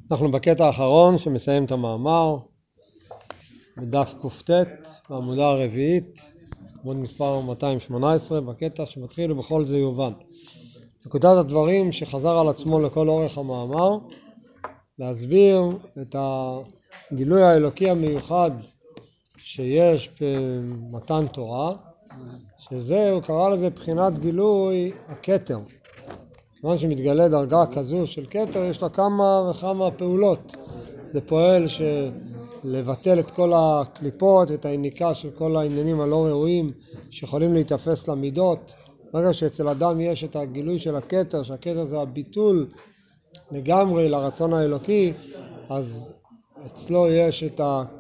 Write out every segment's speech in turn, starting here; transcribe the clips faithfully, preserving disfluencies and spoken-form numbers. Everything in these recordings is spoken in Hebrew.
אנחנו בקטע האחרון שמסיים את המאמר, בדף קופטט, בעמודה הרביעית, עמוד מספר מאתיים שמונה עשרה, בקטע שמתחיל ובכל זה יובן. נקודת הדברים שחזר על עצמו לכל אורך המאמר, להסביר את הגילוי האלוקי המיוחד שיש במתן תורה, שזה, הוא קרא לזה בחינת גילוי הכתר. כיוון שמתגלה דרגה כזו של כתר, יש לה כמה וכמה פעולות. זה פועל לבטל את כל הקליפות, את העיניקה של כל העניינים הלא ראויים שיכולים להתאפס למידות. ברגע שאצל אדם יש את הגילוי של הכתר, שהכתר זה הביטול לגמרי לרצון האלוקי, אז אצלו יש את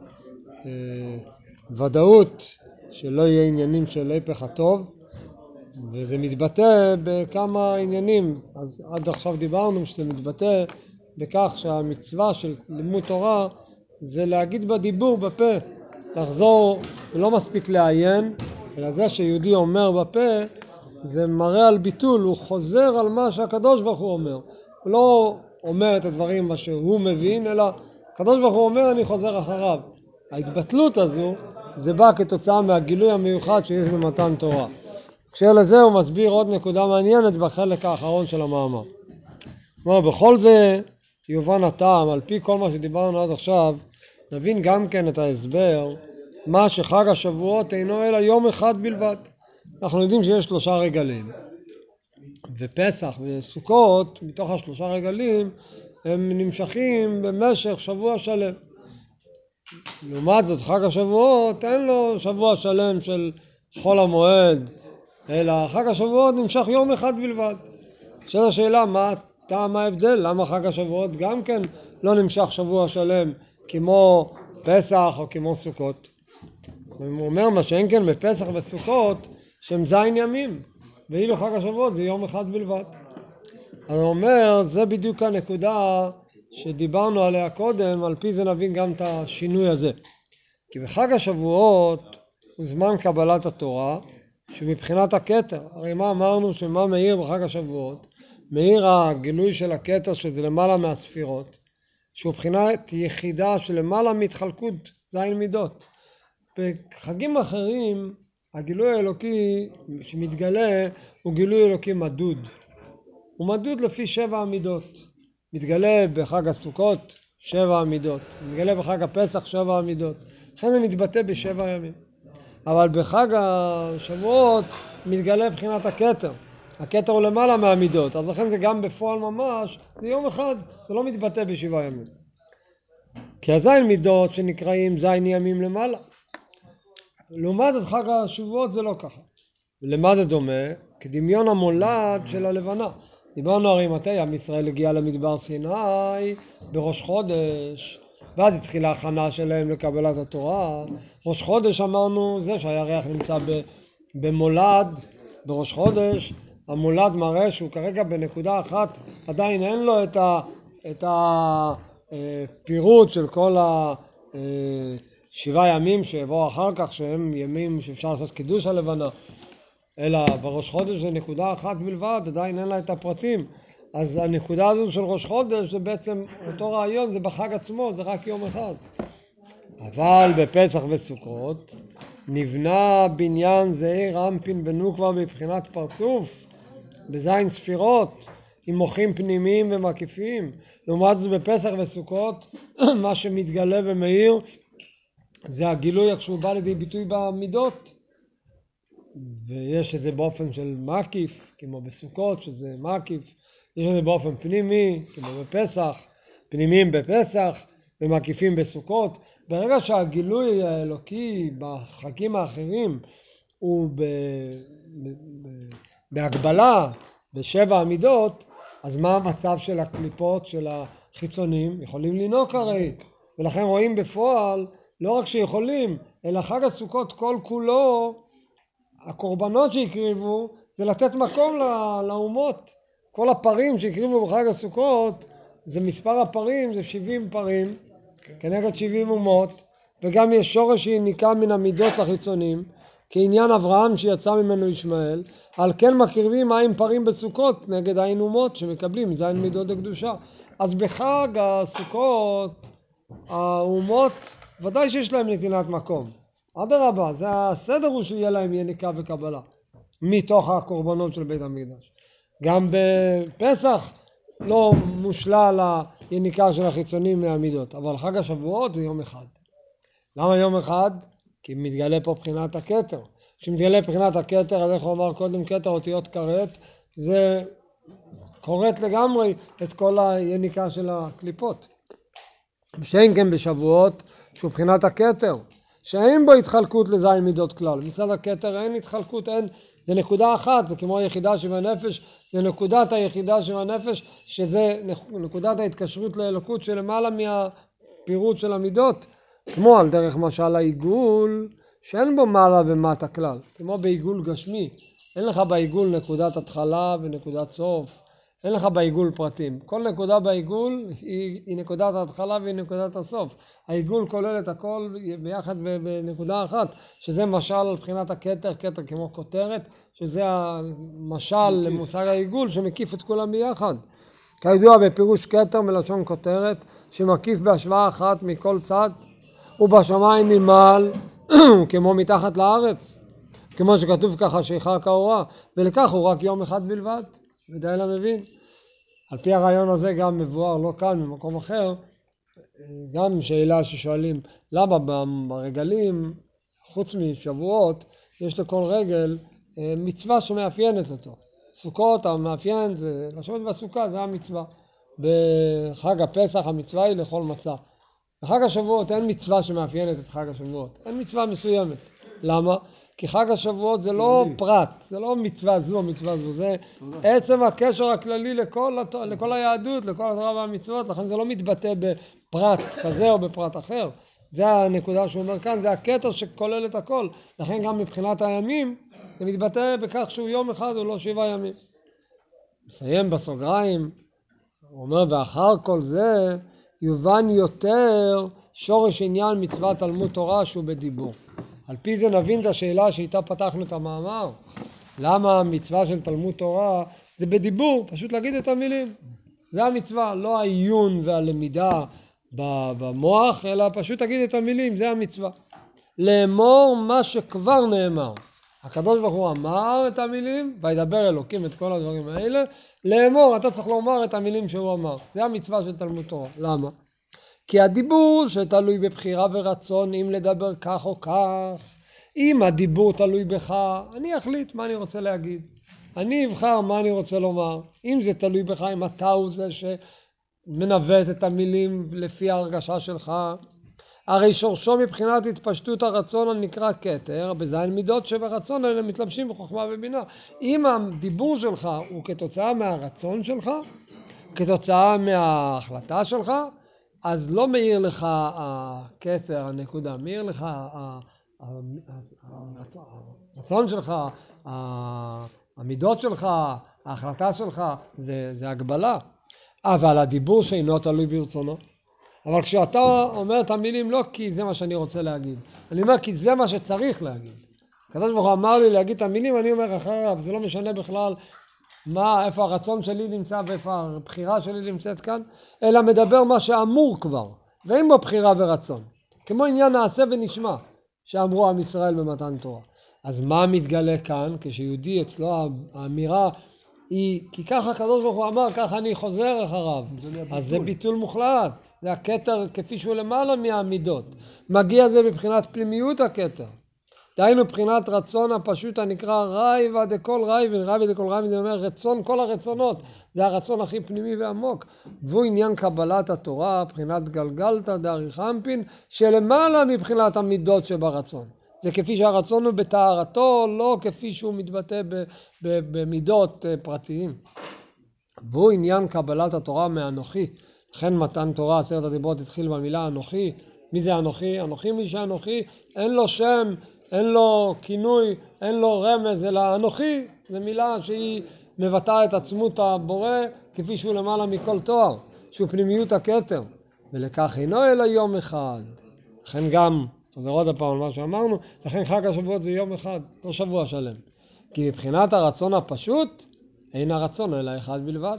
הוודאות שלא יהיה עניינים של היפך הטוב, וזה מתבטא בכמה עניינים. אז עד עכשיו דיברנו שזה מתבטא בכך שהמצווה של לימוד תורה זה להגיד בדיבור בפה, לחזור, ולא מספיק לעיין, אלא זה שיהודי אומר בפה זה מראה על ביטול, הוא חוזר על מה שהקדוש ברוך הוא אומר. הוא לא אומר את הדברים מה שהוא מבין, אלא הקדוש ברוך הוא אומר אני חוזר אחריו. ההתבטלות הזו זה בא כתוצאה מהגילוי המיוחד שיש במתן תורה. כשאר לזה הוא מסביר עוד נקודה מעניינת בחלק האחרון של המאמר. כלומר, בכל זה יובן הטעם, על פי כל מה שדיברנו עד עכשיו, נבין גם כן את ההסבר, מה שחג השבועות אינו אלא יום אחד בלבד. אנחנו יודעים שיש שלושה רגלים, ופסח וסוכות, מתוך השלושה רגלים, הם נמשכים במשך שבוע שלם. לעומת זאת, חג השבועות אין לו שבוע שלם של חול המועד, אלא חג השבועות נמשך יום אחד בלבד. שאלה השאלה, מה טעם ההבדל? למה חג השבועות גם כן לא נמשך שבוע שלם כמו פסח או כמו סוכות? הוא אומר מה שאין כן בפסח וסוכות שהם זין ימים, ואילו חג השבועות זה יום אחד בלבד. אז הוא אומר, זה בדיוק הנקודה שדיברנו עליה קודם, על פי זה נבין גם את השינוי הזה. כי בחג השבועות הוא זמן קבלת התורה, שמבחינת הכתר, הרי מה אמרנו שמה מאיר בחג השבועות? מאיר הגילוי של הכתר שזה למעלה מהספירות, שהוא בחינת יחידה של למעלה מהתחלקות זין מידות. בחגים אחרים הגילוי האלוקי שמתגלה הוא גילוי אלוקי מדוד. הוא מדוד לפי שבע המידות. מתגלה בחג הסוכות שבע המידות, מתגלה בחג הפסח שבע המידות. לכן זה מתבטא בשבע ימים. אבל בחג השבועות מתגלה בחינת הכתר. הכתר הוא למעלה מהמידות, אז לכן זה גם בפועל ממש, זה יום אחד, זה לא מתבטא בשבעה ימים. כי הזין מידות שנקראים זין ימים למעלה. לעומת את חג השבועות זה לא ככה. למה זה דומה? כדמיון המולד של הלבנה. דיברנו הרי מתי עם ישראל הגיע למדבר סיני בראש חודש, ואז התחילה ההכנה שלהם לקבלת התורה. ראש חודש אמרנו זה שהירח נמצא במולד בראש חודש. המולד מראה שהוא כרגע בנקודה אחת, עדיין אין לו את ה, את הפירוט של כל השבעה ימים שיבואו אחר כך, שהם ימים שאפשר לעשות קידוש הלבנה, אלא בראש חודש זה נקודה אחת בלבד, עדיין אין לה את הפרטים. אז הנקודה הזו של ראש חודש זה בעצם אותו רעיון, זה בחג עצמו, זה רק יום אחד. אבל בפסח וסוכות נבנה בניין זעיר רמפין ונוקבה מבחינת פרצוף, בזין ספירות, עם מוחים פנימיים ומקיפים. לעומת זה בפסח וסוכות, מה שמתגלה ומאיר, זה הגילוי איך שהוא בא לידי ביטוי במידות. ויש את זה באופן של מקיף, כמו בסוכות, שזה מקיף. יש את זה באופן פנימי, כמו בפסח, פנימיים בפסח ומקיפים בסוכות. ברגע שהגילוי האלוקי בחגים האחרים הוא ב... בהגבלה בשבע המידות, אז מה המצב של הקליפות של החיצונים? יכולים לינוק הרי, ולכן רואים בפועל לא רק שיכולים, אלא חג הסוכות כל כולו, הקורבנות שהקריבו זה לתת מקום לאומות. כל הפרים שהקריבו בחג הסוכות, זה מספר הפרים, זה שבעים פרים כנגד שבעים אומות, וגם יש שורש שיניקה מן המידות לחיצונים, כעניין אברהם שיצא ממנו ישמעאל, על כן מקריבים מים פרים בסוכות נגד עין אומות שמקבלים זין מידות הקדושה. אז בחג הסוכות האומות ודאי שיש להם נתינת מקום. אדרבה, זה הסדר הוא שיהיה להם יניקה וקבלה מתוך הקורבנות של בית המקדש. גם בפסח לא מושלל היניקה של החיצונים מהמידות, אבל חג השבועות זה יום אחד. למה יום אחד? כי מתגלה פה בחינת הכתר. כשמתגלה בחינת הכתר, אז איך הוא אמר קודם, כתר אותיות כרת, זה קורט לגמרי את כל היניקה של הקליפות. שאין כן בשבועות, שהוא בחינת הכתר, שאין בו התחלקות לזין מידות כלל. מצד הכתר אין התחלקות, אין, זה נקודה אחת, זה כמו היחידה שבנפש, זה נקודת היחידה שבנפש, שזה נקודת ההתקשרות לאלוקות שלמעלה מהפירוט של המידות, כמו על דרך משל העיגול, שאין בו מעלה ומטה כלל, כמו בעיגול גשמי, אין לך בעיגול נקודת התחלה ונקודת סוף, אין לך בעיגול פרטים. כל נקודה בעיגול היא, היא נקודת ההתחלה והיא נקודת הסוף. העיגול כולל את הכל ביחד בנקודה אחת, שזה משל לבחינת הכתר, כתר כמו כותרת, שזה המשל למושג העיגול שמקיף את כולם ביחד. כידוע בפירוש כתר מלשון כותרת, שמקיף בהשוואה אחת מכל צד, ובשמיים ממעל כמו מתחת לארץ, כמו שכתוב ככה שיחה כאורה, ולכך הוא רק יום אחד בלבד. ודאי למבין. על פי הרעיון הזה גם מבואר, לא כאן, במקום אחר, גם שאלה ששואלים, למה ברגלים, חוץ משבועות, יש לכל רגל מצווה שמאפיינת אותו. סוכות המאפיין, זה, לשבת בסוכה זה המצווה. בחג הפסח המצווה היא לאכול מצה. בחג השבועות אין מצווה שמאפיינת את חג השבועות. אין מצווה מסוימת. למה? כי חג השבועות זה לא פרט, זה לא מצווה זו או מצווה זו, זה עצם הקשר הכללי לכל, לכל היהדות, לכל התורה והמצוות, לכן זה לא מתבטא בפרט כזה או בפרט אחר. זה הנקודה שהוא אומר כאן, זה הקטר שכולל את הכל. לכן גם מבחינת הימים, זה מתבטא בכך שהוא יום אחד הוא לא שבעה ימים. מסיים בסוגריים, הוא אומר, ואחר כל זה יובן יותר שורש עניין מצוות תלמוד תורה שהוא בדיבור. על פי זה נבין את השאלה שאיתה פתחנו את המאמר. למה המצווה של תלמוד תורה זה בדיבור, פשוט להגיד את המילים. זה המצווה, לא העיון והלמידה במוח, אלא פשוט להגיד את המילים, זה המצווה. לאמור מה שכבר נאמר. הקדוש ברוך הוא אמר את המילים, וידבר אלוקים את כל הדברים האלה. לאמור, אתה צריך לומר את המילים שהוא אמר. זה המצווה של תלמוד תורה. למה? כי הדיבור שתלוי בבחירה ורצון, אם לדבר כך או כך, אם הדיבור תלוי בך, אני אחליט מה אני רוצה להגיד. אני אבחר מה אני רוצה לומר. אם זה תלוי בך, אם אתה הוא זה שמנווט את המילים לפי ההרגשה שלך, הרי שורשו מבחינת התפשטות הרצון הנקרא כתר, בזין מידות שברצון האלה מתלבשים בחוכמה ובינה. אם הדיבור שלך הוא כתוצאה מהרצון שלך, כתוצאה מההחלטה שלך, אז לא מאיר לך הכתר, הנקודה, מאיר לך הרצון שלך, המידות שלך, ההחלטה שלך, זה, זה הגבלה. אבל הדיבור שאינו תלוי ברצונו. אבל כשאתה אומר את המילים לא כי זה מה שאני רוצה להגיד, אני אומר כי זה מה שצריך להגיד. הקדוש ברוך הוא אמר לי להגיד את המילים, אני אומר אחריו, זה לא משנה בכלל מה, איפה הרצון שלי נמצא ואיפה הבחירה שלי נמצאת כאן, אלא מדבר מה שאמור כבר, ואין בו בחירה ורצון. כמו עניין נעשה ונשמע, שאמרו עם ישראל במתן תורה. אז מה מתגלה כאן? כשיהודי אצלו האמירה היא, כי ככה הקדוש ברוך הוא אמר, ככה אני חוזר אחריו. אז זה ביטול מוחלט. זה הכתר כפי שהוא למעלה מהמידות. מגיע זה מבחינת פנימיות הכתר. דהיינו מבחינת רצון הפשוט הנקרא רייבא דכל רייבן. רייבא דכל רייבן זה אומר רצון כל הרצונות. זה הרצון הכי פנימי ועמוק. והוא עניין קבלת התורה, מבחינת גלגלתא דאריכאנפין, שלמעלה מבחינת המידות שברצון. זה כפי שהרצון הוא בתארתו, לא כפי שהוא מתבטא במידות פרטיים. והוא עניין קבלת התורה מאנוכי. לכן מתן תורה, עשרת הדיברות התחיל במילה אנוכי. מי זה אנוכי? אנוכי מי שאנוכי, אין לו שם, אין לו כינוי, אין לו רמז, אלא אנוכי. זו מילה שהיא מבטאה את עצמות הבורא כפי שהוא למעלה מכל תואר, שהוא פנימיות הכתר. ולכך אינו אלא יום אחד. לכן גם חוזר עוד הפעם על מה שאמרנו, לכן חג השבועות זה יום אחד, לא שבוע שלם. כי מבחינת הרצון הפשוט, אין הרצון אלא אחד בלבד.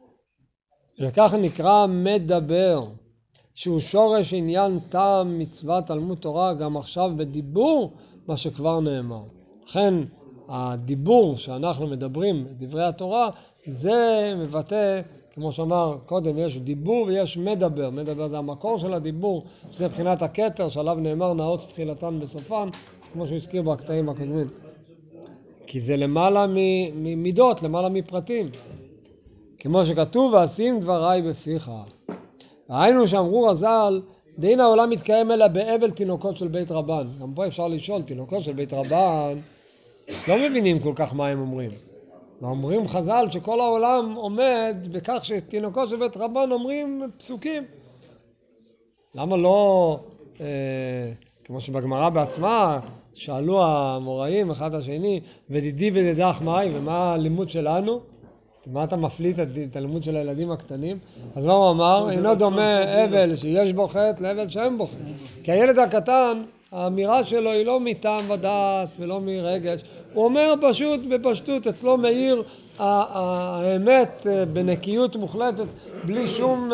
וכך נקרא מדבר, שהוא שורש עניין טעם מצוות תלמוד תורה, גם עכשיו בדיבור, מה שכבר נאמר. לכן הדיבור שאנחנו מדברים, דברי התורה, זה מבטא, כמו שאמר קודם, יש דיבור ויש מדבר. מדבר זה המקור של הדיבור, שזה מבחינת הכתר, שעליו נאמר נעוץ תחילתן בסופן, כמו שהוא הזכיר בקטעים הקודמים. כי זה למעלה ממידות, למעלה מפרטים. כמו שכתוב, ועשים דבריי בפיך. ראינו שאמרו רז"ל, דין העולם מתקיים אלא באבל תינוקות של בית רבן. גם פה אפשר לשאול, תינוקות של בית רבן לא מבינים כל כך מה הם אומרים. ואומרים חז"ל שכל העולם עומד בכך שתינוקות של בית רבן אומרים פסוקים. למה לא, אה, כמו שבגמרא בעצמה, שאלו המוראים אחד השני, ודידי ודדך מהי, ומה הלימוד שלנו? מה אתה מפליט את הלימוד של הילדים הקטנים? אז מה הוא אמר? אינו דומה אבל שיש בו חטא לאבל שאין בו חטא. כי הילד הקטן, האמירה שלו היא לא מטעם ודעת ולא מרגש. הוא אומר פשוט בפשטות, אצלו מאיר האמת בנקיות מוחלטת, בלי שום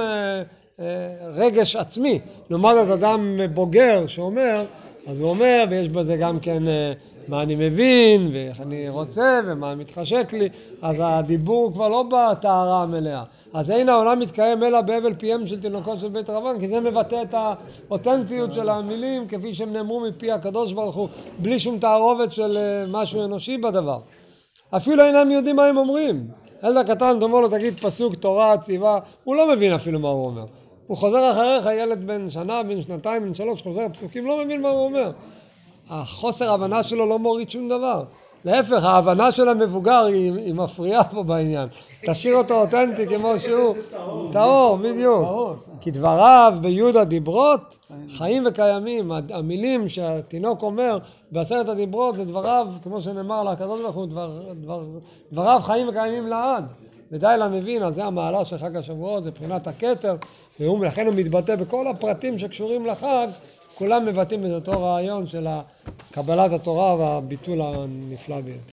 רגש עצמי. לעומת את אדם בוגר שאומר, אז הוא אומר, ויש בזה גם כן מה אני מבין, ואיך אני רוצה, ומה מתחשק לי, אז הדיבור כבר לא בטהרה המלאה. אז אין העולם מתקיים אלא באבל פיהם של תינוקות של בית רבן, כי זה מבטא את האותנטיות של המילים, כפי שהם נאמרו מפי הקדוש ברוך הוא, בלי שום תערובת של משהו אנושי בדבר. אפילו אינם יודעים מה הם אומרים. ילד הקטן תאמר לו, תגיד פסוק, תורה, ציווה, הוא לא מבין אפילו מה הוא אומר. הוא חוזר אחריך, ילד בן שנה, בן שנתיים, בן שלוש, חוזר פסוקים, לא מבין מה הוא אומר. החוסר ההבנה שלו לא מוריד שום דבר. להפך, ההבנה של המבוגר היא, היא מפריעה פה בעניין. תשאיר אותו אותנטי כמו שהוא. טהור, בדיוק. כי דבריו ביהודה דיברות, חיים וקיימים. המילים שהתינוק אומר בעשרת הדיברות זה דבריו, כמו שנאמר לקדוש ברוך הוא, דבר, דבר, דבריו חיים וקיימים לעד. ודי למבין, אז זה המעלה של חג השבועות, זה בחינת הכתר, ולכן הוא מתבטא בכל הפרטים שקשורים לחג, כולם מבטאים את אותו רעיון של קבלת התורה והביטול הנפלא ביותר.